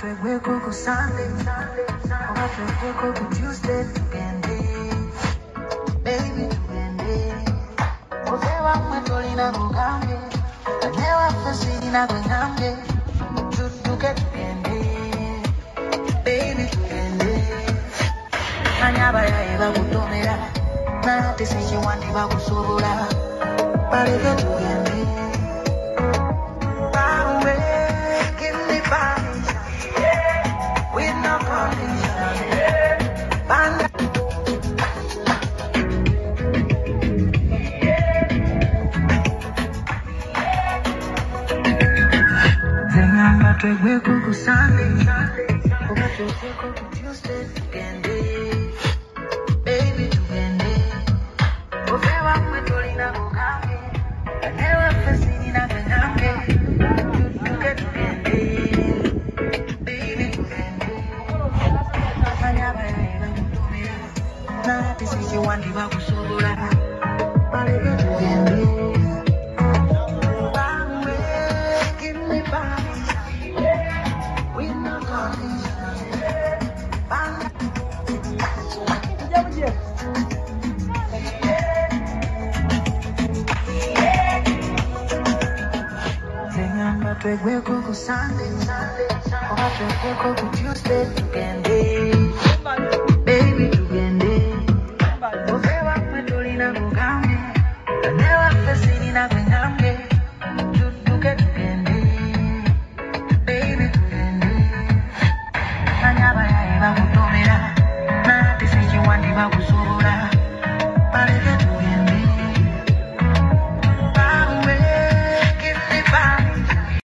Twegwe kuku Sunday, oba twegwe kuku Tuesday, tugende, baby tugende. Ozewa mwetolina kugambe, anewa fesina kwengambe, tutuke tugende, baby tugende. Anyaba ya eba kutomera, na tesiji wandi bakusobola, baleke tugende. Twegwe kuku Sunday, oba twegwe kuku Tuesday, tugende, baby tugende. Ozewa mwetolina kugambe, anewa fesina kwengambe, tutuke tugende, baby tugende. Anyaba ya eba kutomera, na tesiji wandi bakusobola, baleke tugende. Twegwe kuku Sunday, oba twegwe kuku Tuesday, tugende, baby tugende. Ozewa mwetolina kugambe, anewa fesina